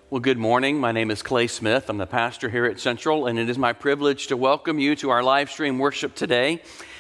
Well, good morning. My name is Clay Smith. I'm the pastor here at Central, and it is my privilege to welcome you to our live stream worship today.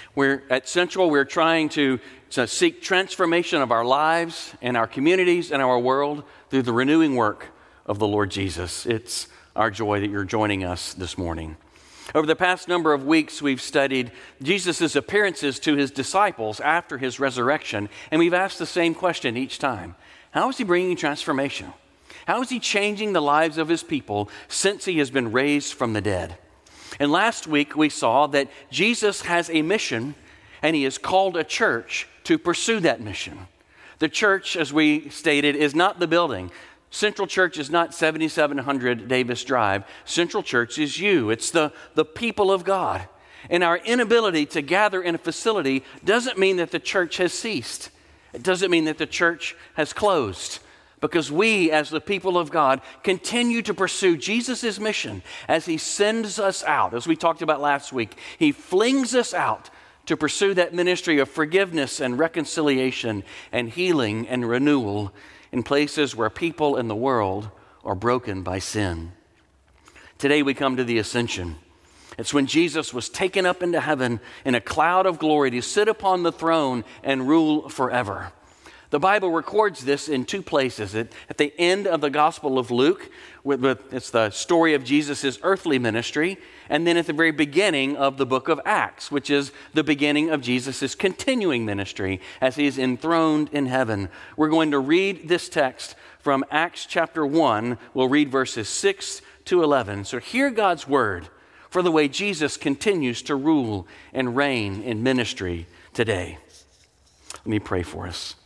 At Central, we're trying to seek transformation of our lives and our communities and our world through the renewing work of the Lord Jesus. It's our joy that you're joining us this morning. Over the past number of weeks, we've studied Jesus' appearances to his disciples after his resurrection, and we've asked the same question each time. How is he bringing transformation? How is he changing the lives of his people since he has been raised from the dead? And last week we saw that Jesus has a mission and he has called a church to pursue that mission. The church, as we stated, is not the building. Central Church is not 7700 Davis Drive. Central Church is you. It's the people of God. And our inability to gather in a facility doesn't mean that the church has ceased. It doesn't mean that the church has closed. Because we, as the people of God, continue to pursue Jesus' mission as he sends us out. As we talked about last week, he flings us out to pursue that ministry of forgiveness and reconciliation and healing and renewal in places where people in the world are broken by sin. Today we come to the ascension. It's when Jesus was taken up into heaven in a cloud of glory to sit upon the throne and rule forever. The Bible records this in two places. At the end of the Gospel of Luke, it's the story of Jesus' earthly ministry, and then at the very beginning of the book of Acts, which is the beginning of Jesus' continuing ministry as he is enthroned in heaven. We're going to read this text from Acts chapter 1. We'll read verses 6 to 11. So hear God's word for the way Jesus continues to rule and reign in ministry today. Let me pray for us.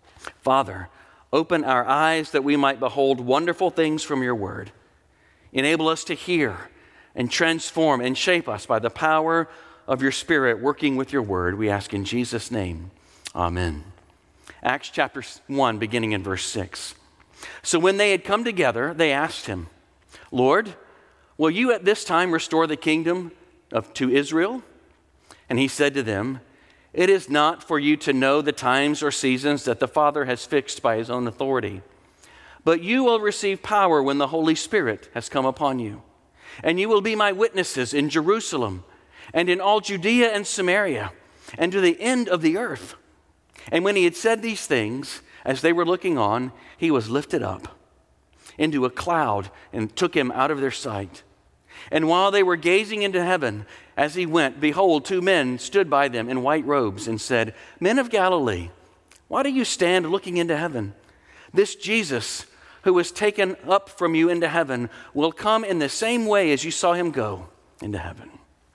Father, open our eyes that we might behold wonderful things from your word. Enable us to hear and transform and shape us by the power of your Spirit working with your word. We ask in Jesus' name. Amen. Acts chapter 1, beginning in verse 6. So when they had come together, they asked him, Lord, will you at this time restore the kingdom to Israel? And he said to them, it is not for you to know the times or seasons that the Father has fixed by his own authority. But you will receive power when the Holy Spirit has come upon you. And you will be my witnesses in Jerusalem and in all Judea and Samaria and to the end of the earth. And when he had said these things, as they were looking on, he was lifted up into a cloud and took him out of their sight. And while they were gazing into heaven as he went, behold, two men stood by them in white robes and said, Men of Galilee, why do you stand looking into heaven? This Jesus, who was taken up from you into heaven, will come in the same way as you saw him go into heaven.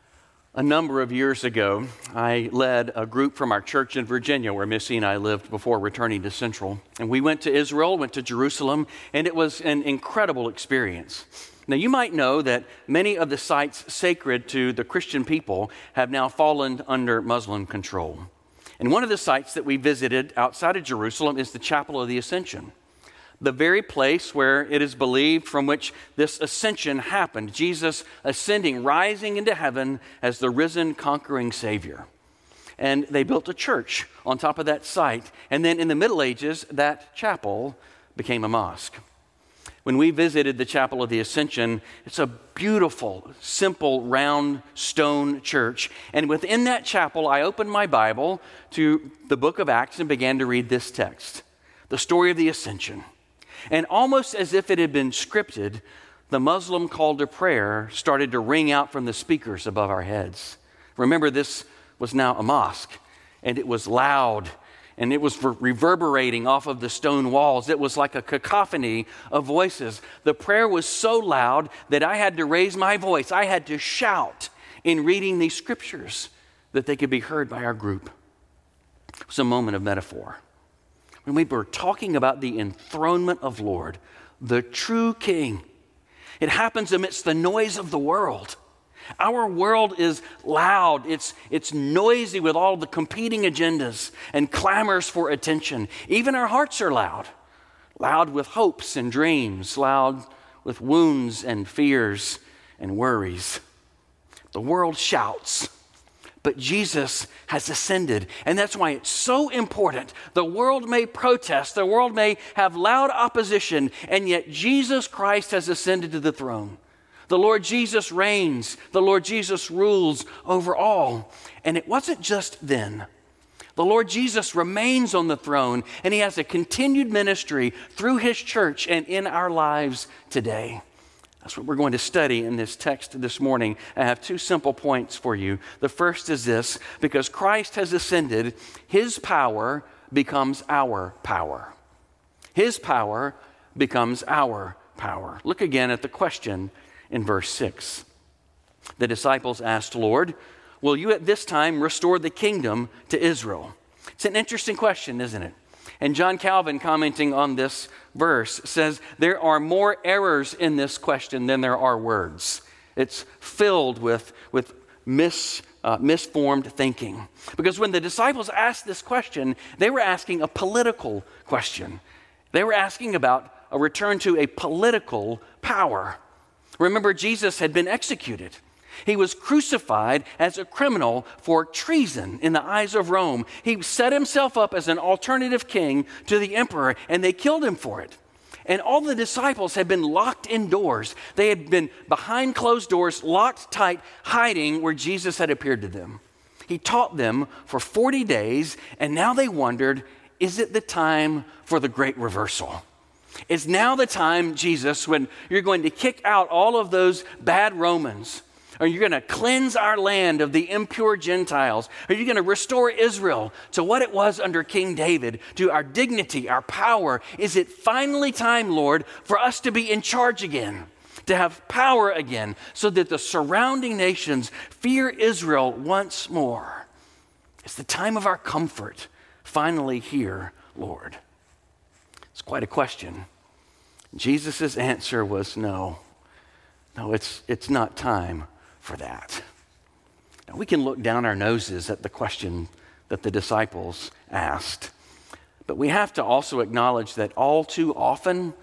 A number of years ago, I led a group from our church in Virginia, where Missy and I lived before returning to Central. And we went to Israel, went to Jerusalem, and it was an incredible experience. Now, you might know that many of the sites sacred to the Christian people have now fallen under Muslim control. And one of the sites that we visited outside of Jerusalem is the Chapel of the Ascension, the very place where it is believed from which this ascension happened, Jesus ascending, rising into heaven as the risen, conquering Savior. And they built a church on top of that site. And then in the Middle Ages, that chapel became a mosque. When we visited the Chapel of the Ascension, it's a beautiful, simple, round stone church. And within that chapel, I opened my Bible to the book of Acts and began to read this text, the story of the Ascension. And almost as if it had been scripted, the Muslim call to prayer started to ring out from the speakers above our heads. Remember, this was now a mosque, and it was loud. And it was reverberating off of the stone walls. It was like a cacophony of voices. The prayer was so loud that I had to raise my voice. I had to shout in reading these scriptures that they could be heard by our group. It was a moment of metaphor. When we were talking about the enthronement of Lord, the true King, it happens amidst the noise of the world. Our world is loud, it's noisy with all the competing agendas and clamors for attention. Even our hearts are loud with hopes and dreams, loud with wounds and fears and worries. The world shouts, But Jesus has ascended, and that's why it's so important. The world may protest, the world may have loud opposition, and yet Jesus Christ has ascended to the throne. The Lord Jesus reigns, the Lord Jesus rules over all. And it wasn't just then. The Lord Jesus remains on the throne, and he has a continued ministry through his church and in our lives today. That's what we're going to study in this text this morning. I have two simple points for you. The first is this: because Christ has ascended, his power becomes our power. His power becomes our power. Look again at the question in verse 6. The disciples asked, "Lord, will you at this time restore the kingdom to Israel?" It's an interesting question, isn't it? And John Calvin, commenting on this verse, says there are more errors in this question than there are words. It's filled with misformed thinking. Because when the disciples asked this question, they were asking a political question. They were asking about a return to a political power. Remember, Jesus had been executed. He was crucified as a criminal for treason in the eyes of Rome. He set himself up as an alternative king to the emperor, and they killed him for it. And all the disciples had been locked indoors. They had been behind closed doors, locked tight, hiding where Jesus had appeared to them. He taught them for 40 days, and now they wondered, is it the time for the great reversal? Is now the time, Jesus, when you're going to kick out all of those bad Romans? Are you going to cleanse our land of the impure Gentiles? Are you going to restore Israel to what it was under King David, to our dignity, our power? Is it finally time, Lord, for us to be in charge again, to have power again, so that the surrounding nations fear Israel once more? It's the time of our comfort finally here, Lord. It's quite a question. Jesus' answer was no, it's not time for that. Now, we can look down our noses at the question that the disciples asked, but we have to also acknowledge that all too often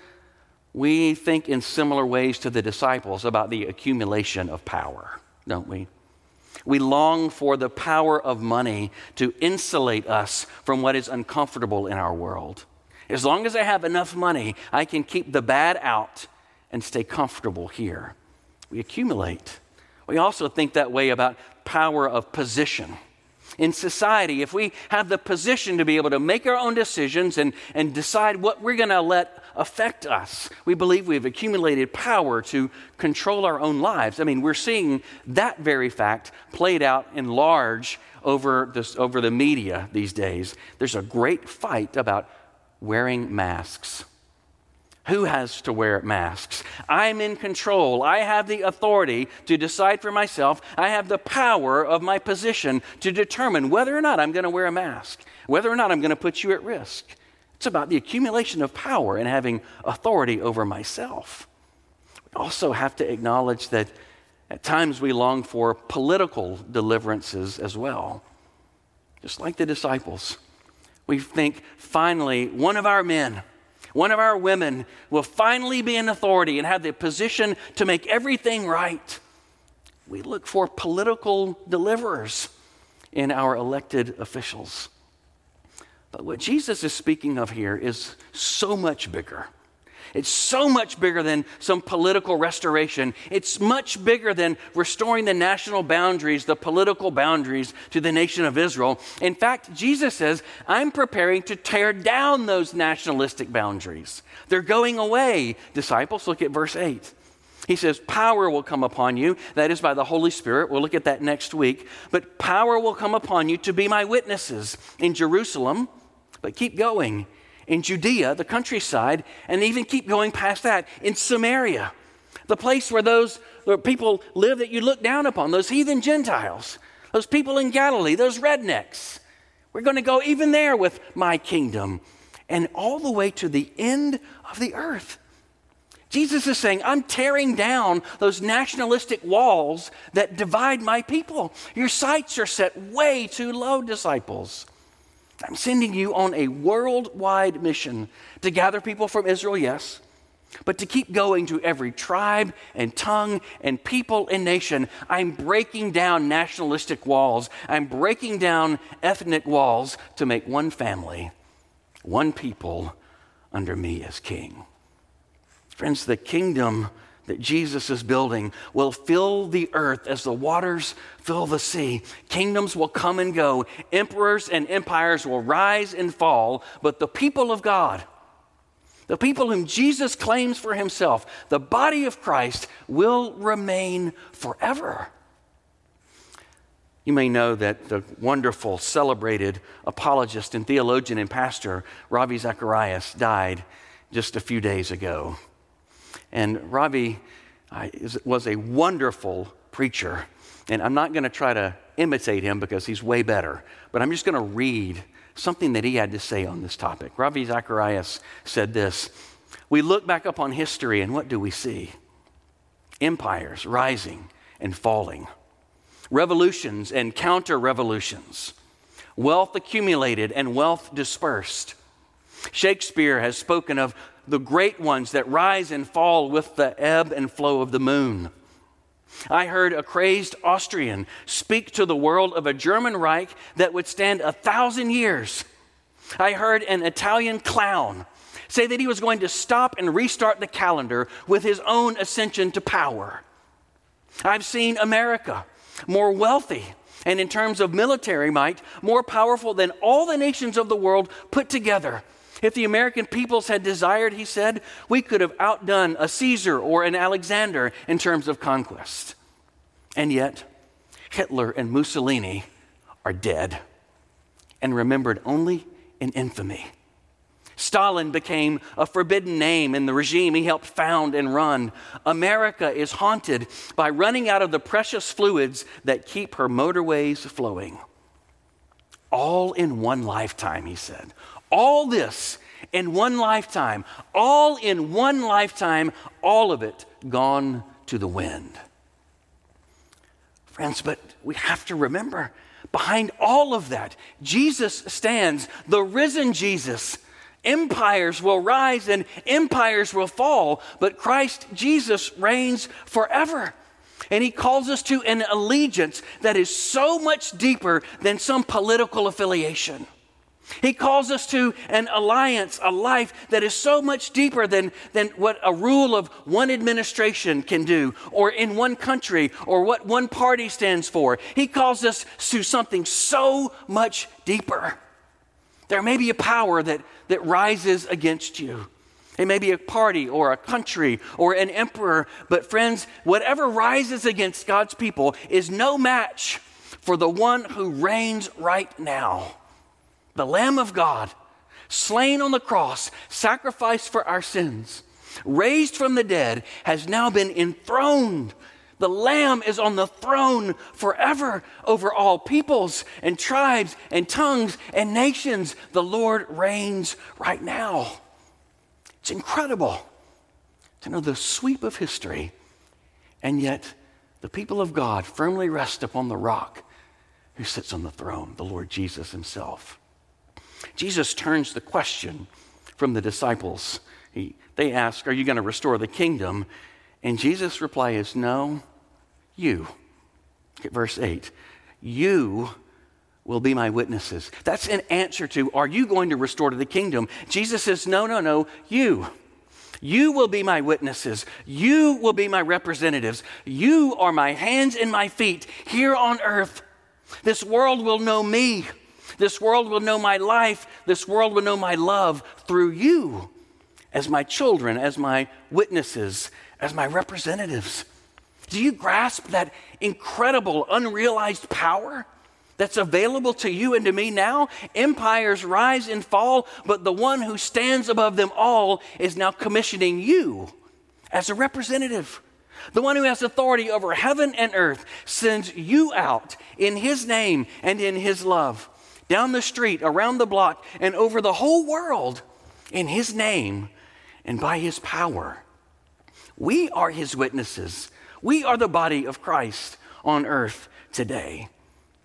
we think in similar ways to the disciples about the accumulation of power, don't we? We long for the power of money to insulate us from what is uncomfortable in our world. As long as I have enough money, I can keep the bad out and stay comfortable here. We accumulate. We also think that way about power of position. In society, if we have the position to be able to make our own decisions and decide what we're going to let affect us, we believe we've accumulated power to control our own lives. I mean, we're seeing that very fact played out in large over the media these days. There's a great fight about wearing masks. Who has to wear masks? I'm in control. I have the authority to decide for myself. I have the power of my position to determine whether or not I'm going to wear a mask, whether or not I'm going to put you at risk. It's about the accumulation of power and having authority over myself. We also have to acknowledge that at times we long for political deliverances as well. Just like the disciples. We think finally one of our men, one of our women will finally be in authority and have the position to make everything right. We look for political deliverers in our elected officials. But what Jesus is speaking of here is so much bigger. It's so much bigger than some political restoration. It's much bigger than restoring the national boundaries, the political boundaries to the nation of Israel. In fact, Jesus says, I'm preparing to tear down those nationalistic boundaries. They're going away. Disciples, look at verse 8. He says, power will come upon you. That is by the Holy Spirit. We'll look at that next week. But power will come upon you to be my witnesses in Jerusalem. But keep going. In Judea, the countryside, and even keep going past that, in Samaria, the place where those people live that you look down upon, those heathen Gentiles, those people in Galilee, those rednecks. We're going to go even there with my kingdom, and all the way to the end of the earth. Jesus is saying, I'm tearing down those nationalistic walls that divide my people. Your sights are set way too low, disciples. I'm sending you on a worldwide mission to gather people from Israel, yes, but to keep going to every tribe and tongue and people and nation. I'm breaking down nationalistic walls. I'm breaking down ethnic walls to make one family, one people under me as king. Friends, the kingdom that Jesus is building will fill the earth as the waters fill the sea. Kingdoms will come and go. Emperors and empires will rise and fall. But the people of God, the people whom Jesus claims for himself, the body of Christ, will remain forever. You may know that the wonderful, celebrated apologist and theologian and pastor, Ravi Zacharias, died just a few days ago. And Ravi was a wonderful preacher. And I'm not going to try to imitate him because he's way better. But I'm just going to read something that he had to say on this topic. Ravi Zacharias said this: "We look back upon history and what do we see? Empires rising and falling. Revolutions and counter-revolutions. Wealth accumulated and wealth dispersed. Shakespeare has spoken of the great ones that rise and fall with the ebb and flow of the moon. I heard a crazed Austrian speak to the world of a German Reich that would stand 1,000 years. I heard an Italian clown say that he was going to stop and restart the calendar with his own ascension to power. I've seen America more wealthy and in terms of military might, more powerful than all the nations of the world put together. If the American peoples had desired," he said, "we could have outdone a Caesar or an Alexander in terms of conquest. And yet, Hitler and Mussolini are dead and remembered only in infamy. Stalin became a forbidden name in the regime he helped found and run. America is haunted by running out of the precious fluids that keep her motorways flowing. All in one lifetime," he said. All this in one lifetime, all in one lifetime, all of it gone to the wind. Friends, but we have to remember, behind all of that, Jesus stands, the risen Jesus. Empires will rise and empires will fall, but Christ Jesus reigns forever. And he calls us to an allegiance that is so much deeper than some political affiliation. He calls us to an alliance, a life that is so much deeper than what a rule of one administration can do, or in one country, or what one party stands for. He calls us to something so much deeper. There may be a power that rises against you. It may be a party or a country or an emperor, but friends, whatever rises against God's people is no match for the one who reigns right now. The Lamb of God, slain on the cross, sacrificed for our sins, raised from the dead, has now been enthroned. The Lamb is on the throne forever over all peoples and tribes and tongues and nations. The Lord reigns right now. It's incredible to know the sweep of history, and yet the people of God firmly rest upon the rock who sits on the throne, the Lord Jesus himself. Jesus turns the question from the disciples. They ask, "Are you going to restore the kingdom?" And Jesus' reply is, "No, you." Look at verse 8. "You will be my witnesses." That's an answer to, are you going to restore to the kingdom? Jesus says, no, you. You will be my witnesses. You will be my representatives. You are my hands and my feet here on earth. This world will know me. This world will know my life. This world will know my love through you as my children, as my witnesses, as my representatives. Do you grasp that incredible, unrealized power that's available to you and to me now? Empires rise and fall, but the one who stands above them all is now commissioning you as a representative. The one who has authority over heaven and earth sends you out in his name and in his love, down the street, around the block, and over the whole world in his name and by his power. We are his witnesses. We are the body of Christ on earth today.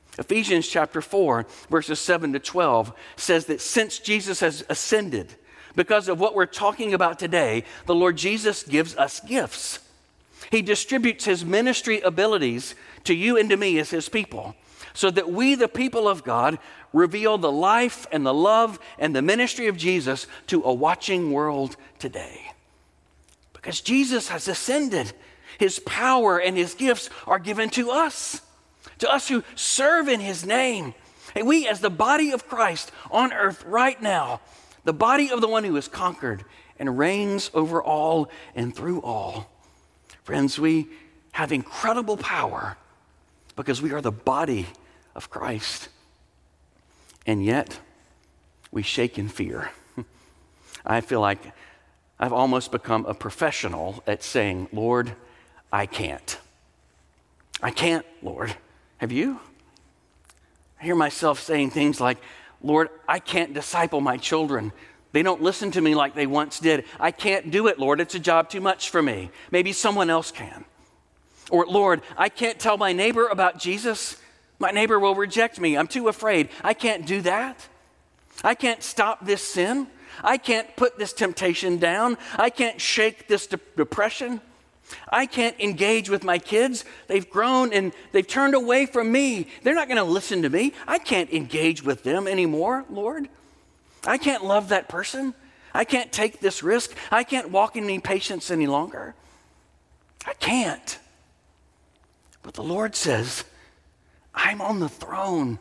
Ephesians chapter 4, verses 7 to 12 says that since Jesus has ascended, Because of what we're talking about today, the Lord Jesus gives us gifts. He distributes his ministry abilities to you and to me as his people, so that we, the people of God, reveal the life and the love and the ministry of Jesus to a watching world today. Because Jesus has ascended, his power and his gifts are given to us who serve in his name. And we, as the body of Christ on earth right now, the body of the one who has conquered and reigns over all and through all. Friends, we have incredible power because we are the body of Christ. And yet, we shake in fear. I feel like I've almost become a professional at saying, Lord, I can't. I can't, Lord. Have you? I hear myself saying things like, Lord, I can't disciple my children. They don't listen to me like they once did. I can't do it, Lord. It's a job too much for me. Maybe someone else can. Or, Lord, I can't tell my neighbor about Jesus. My neighbor will reject me. I'm too afraid. I can't do that. I can't stop this sin. I can't put this temptation down. I can't shake this depression. I can't engage with my kids. They've grown and they've turned away from me. They're not going to listen to me. I can't engage with them anymore, Lord. I can't love that person. I can't take this risk. I can't walk in patience any longer. I can't. But the Lord says, I'm on the throne.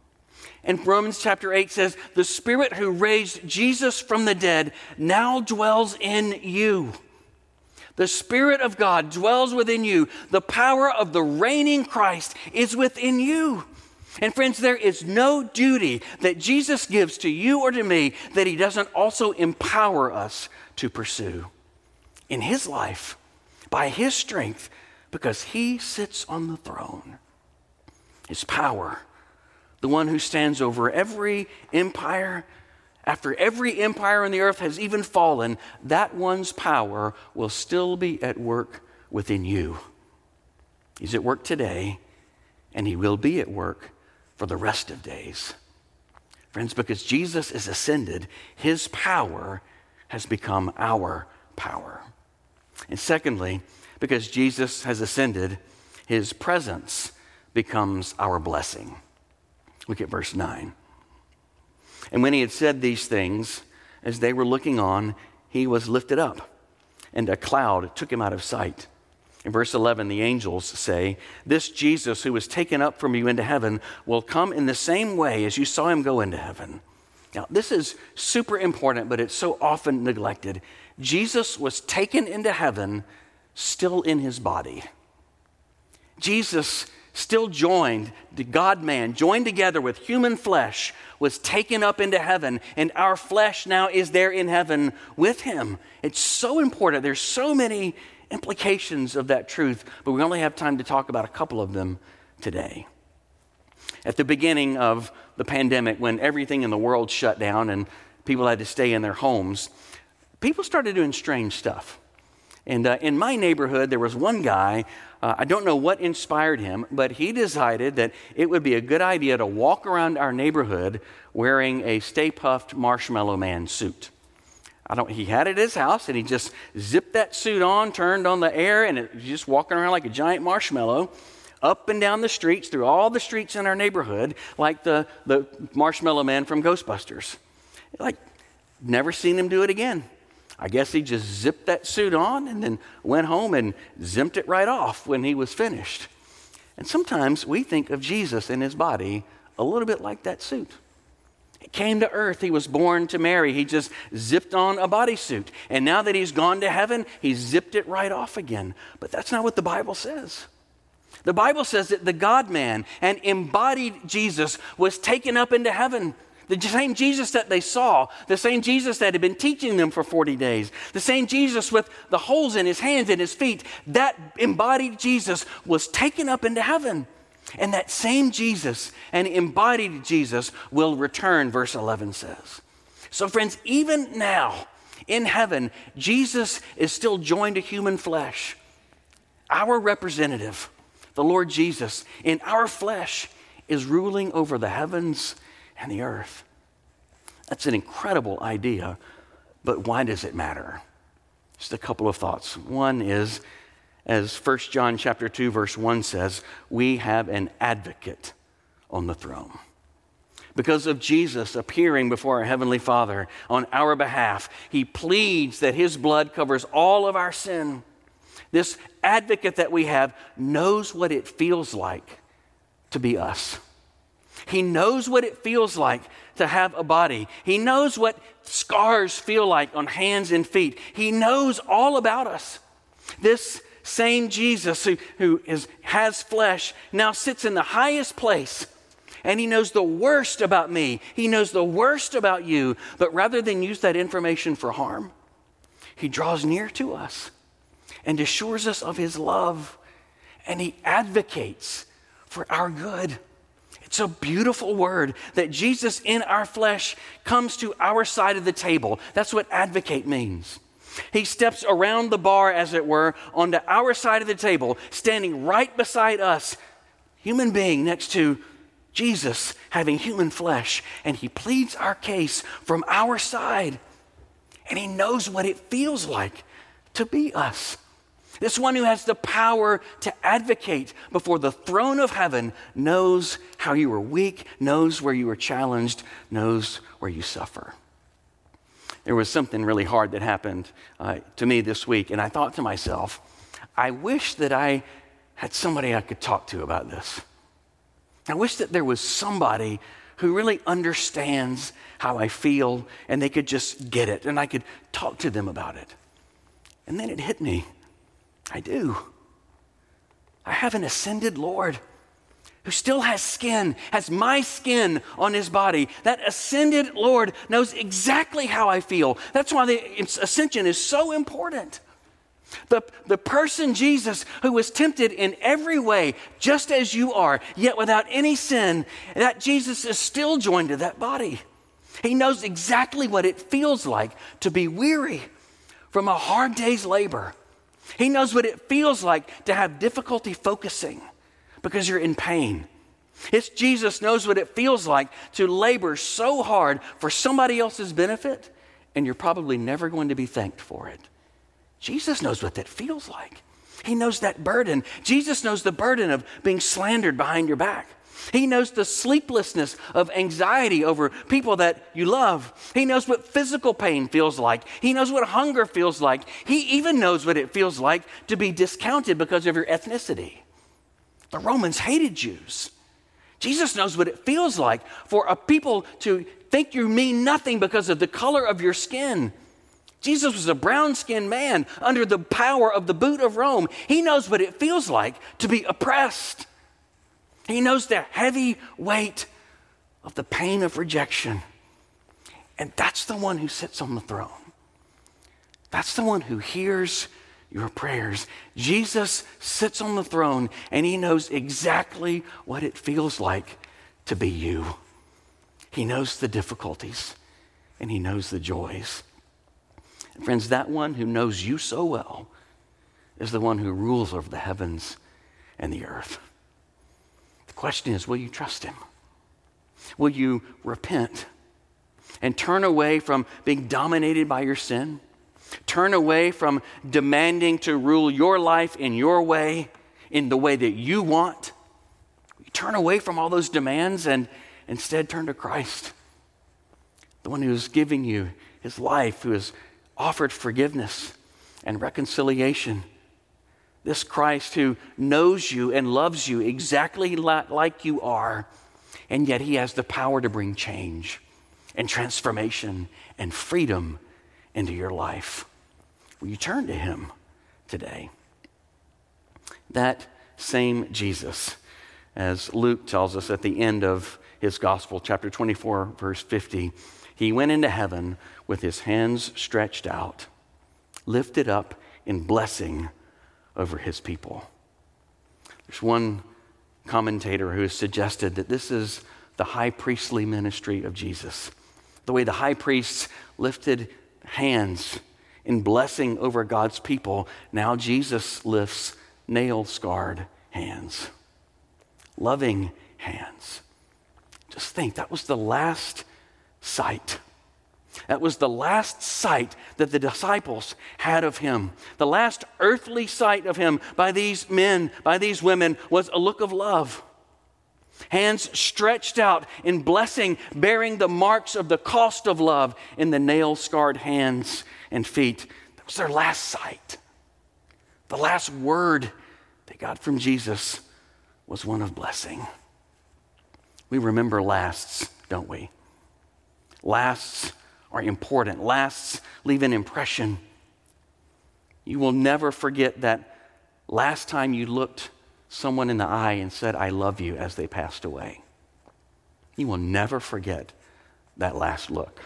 And Romans chapter 8 says, the Spirit who raised Jesus from the dead now dwells in you. The Spirit of God dwells within you. The power of the reigning Christ is within you. And friends, there is no duty that Jesus gives to you or to me that he doesn't also empower us to pursue in his life, by his strength, because he sits on the throne. His power, the one who stands over every empire. After every empire on the earth has even fallen, that one's power will still be at work within you. He's at work today, and he will be at work for the rest of days. Friends, because Jesus is ascended, his power has become our power. And secondly, because Jesus has ascended, his presence becomes our blessing. Look at verse 9. And when he had said these things, as they were looking on, he was lifted up, and a cloud took him out of sight. In verse 11, the angels say, this Jesus who was taken up from you into heaven will come in the same way as you saw him go into heaven. Now, this is super important, but it's so often neglected. Jesus was taken into heaven still in his body. Jesus, still joined, the God-man, joined together with human flesh, was taken up into heaven, and our flesh now is there in heaven with him. It's so important. There's so many implications of that truth, but we only have time to talk about a couple of them today. At the beginning of the pandemic, when everything in the world shut down and people had to stay in their homes, people started doing strange stuff. And in my neighborhood, there was one guy, I don't know what inspired him, but he decided that it would be a good idea to walk around our neighborhood wearing a Stay Puft Marshmallow Man suit. He had it at his house, and he just zipped that suit on, turned on the air, and it was just walking around like a giant marshmallow, up and down the streets, through all the streets in our neighborhood, like the Marshmallow Man from Ghostbusters. Like, never seen him do it again. I guess he just zipped that suit on and then went home and zipped it right off when he was finished. And sometimes we think of Jesus and his body a little bit like that suit. He came to earth. He was born to Mary. He just zipped on a bodysuit. And now that he's gone to heaven, he zipped it right off again. But that's not what the Bible says. The Bible says that the God-man and embodied Jesus was taken up into heaven. The same Jesus that they saw, the same Jesus that had been teaching them for 40 days, the same Jesus with the holes in his hands and his feet, that embodied Jesus was taken up into heaven. And that same Jesus and embodied Jesus will return, verse 11 says. So friends, even now in heaven, Jesus is still joined to human flesh. Our representative, the Lord Jesus, in our flesh is ruling over the heavens and the earth. That's an incredible idea, But why does it matter? Just a couple of thoughts. One is, as 1 John chapter 2, verse 1 says, we have an advocate on the throne. Because of Jesus appearing before our Heavenly Father on our behalf, he pleads that his blood covers all of our sin. This advocate that we have knows what it feels like to be us. He knows what it feels like to have a body. He knows what scars feel like on hands and feet. He knows all about us. This same Jesus who has flesh now sits in the highest place, and he knows the worst about me. He knows the worst about you. But rather than use that information for harm, he draws near to us and assures us of his love, and he advocates for our good. It's a beautiful word that Jesus in our flesh comes to our side of the table. That's what advocate means. He steps around the bar, as it were, onto our side of the table, standing right beside us, human being next to Jesus having human flesh, and he pleads our case from our side. And he knows what it feels like to be us. This one who has the power to advocate before the throne of heaven knows how you are weak, knows where you are challenged, knows where you suffer. There was something really hard that happened to me this week, and I thought to myself, I wish that I had somebody I could talk to about this. I wish that there was somebody who really understands how I feel, and they could just get it, and I could talk to them about it. And then it hit me. I do. I have an ascended Lord who still has skin, has my skin on his body. That ascended Lord knows exactly how I feel. That's why the ascension is so important. The person Jesus who was tempted in every way, just as you are, yet without any sin, that Jesus is still joined to that body. He knows exactly what it feels like to be weary from a hard day's labor. He knows what it feels like to have difficulty focusing because you're in pain. Jesus knows what it feels like to labor so hard for somebody else's benefit, and you're probably never going to be thanked for it. Jesus knows what that feels like. He knows that burden. Jesus knows the burden of being slandered behind your back. He knows the sleeplessness of anxiety over people that you love. He knows what physical pain feels like. He knows what hunger feels like. He even knows what it feels like to be discounted because of your ethnicity. The Romans hated Jews. Jesus knows what it feels like for a people to think you mean nothing because of the color of your skin. Jesus was a brown-skinned man under the power of the boot of Rome. He knows what it feels like to be oppressed. He knows the heavy weight of the pain of rejection. And that's the one who sits on the throne. That's the one who hears your prayers. Jesus sits on the throne, and he knows exactly what it feels like to be you. He knows the difficulties, and he knows the joys. And friends, that one who knows you so well is the one who rules over the heavens and the earth. The question is, will you trust him? Will you repent and turn away from being dominated by your sin? Turn away from demanding to rule your life in your way, in the way that you want. You turn away from all those demands and instead turn to Christ, the one who is giving you his life, who has offered forgiveness and reconciliation. This Christ who knows you and loves you exactly like you are, and yet he has the power to bring change and transformation and freedom into your life. Will you turn to him today? That same Jesus, as Luke tells us at the end of his gospel, chapter 24, verse 50, he went into heaven with his hands stretched out, lifted up in blessing over his people. There's one commentator who has suggested that this is the high priestly ministry of Jesus. The way the high priests lifted hands in blessing over God's people, now Jesus lifts nail-scarred hands, loving hands. Just think, that was the last sight That was the last sight that the disciples had of him. The last earthly sight of him by these men, by these women, was a look of love. Hands stretched out in blessing, bearing the marks of the cost of love in the nail-scarred hands and feet. That was their last sight. The last word they got from Jesus was one of blessing. We remember lasts, don't we? Lasts are important. Lasts leave an impression. You will never forget that last time you looked someone in the eye and said, "I love you," as they passed away. You will never forget that last look.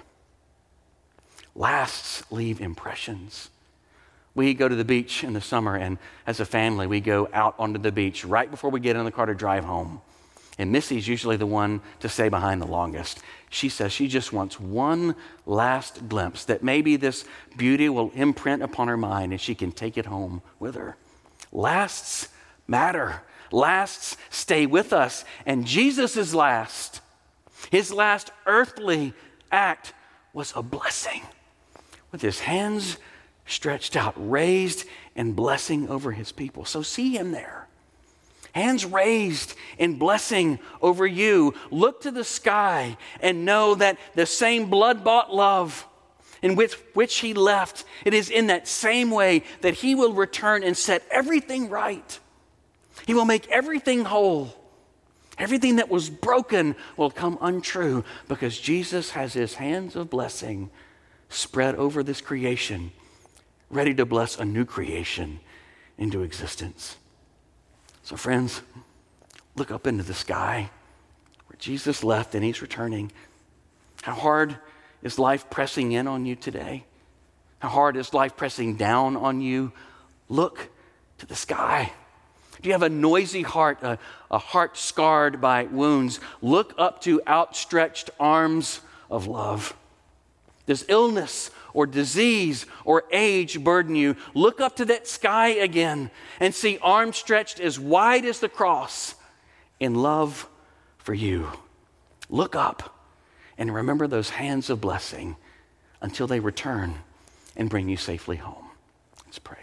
Lasts leave impressions. We go to the beach in the summer, and as a family, we go out onto the beach right before we get in the car to drive home. And Missy's usually the one to stay behind the longest. She says she just wants one last glimpse, that maybe this beauty will imprint upon her mind and she can take it home with her. Lasts matter. Lasts stay with us. And Jesus' last, his last earthly act was a blessing, with his hands stretched out, raised and blessing over his people. So see him there. Hands raised in blessing over you. Look to the sky and know that the same blood-bought love in which he left, it is in that same way that he will return and set everything right. He will make everything whole. Everything that was broken will come untrue, because Jesus has his hands of blessing spread over this creation, ready to bless a new creation into existence. So friends, look up into the sky where Jesus left and he's returning. How hard is life pressing in on you today? How hard is life pressing down on you? Look to the sky. Do you have a noisy heart, a heart scarred by wounds? Look up to outstretched arms of love. Does illness or disease or age burden you? Look up to that sky again and see arms stretched as wide as the cross in love for you. Look up and remember those hands of blessing until they return and bring you safely home. Let's pray.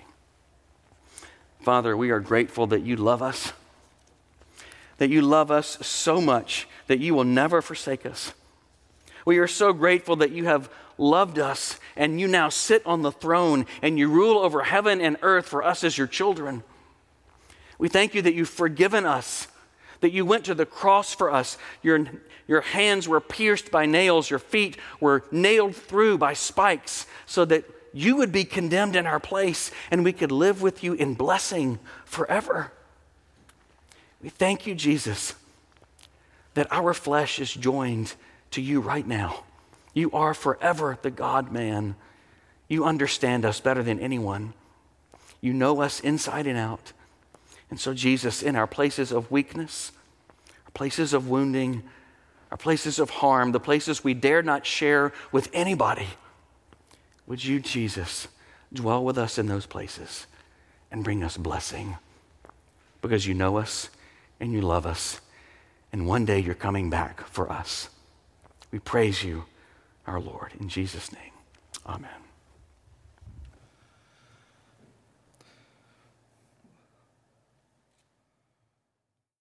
Father, we are grateful that you love us, that you love us so much that you will never forsake us. We are so grateful that you have loved us and you now sit on the throne and you rule over heaven and earth for us as your children. We thank you that you've forgiven us, that you went to the cross for us. Your hands were pierced by nails, your feet were nailed through by spikes so that you would be condemned in our place and we could live with you in blessing forever. We thank you, Jesus, that our flesh is joined to you right now. You are forever the God-man. You understand us better than anyone. You know us inside and out. And so, Jesus, in our places of weakness, our places of wounding, our places of harm, the places we dare not share with anybody, would you, Jesus, dwell with us in those places and bring us blessing, because you know us and you love us, and one day you're coming back for us. We praise you, our Lord. In Jesus' name, amen.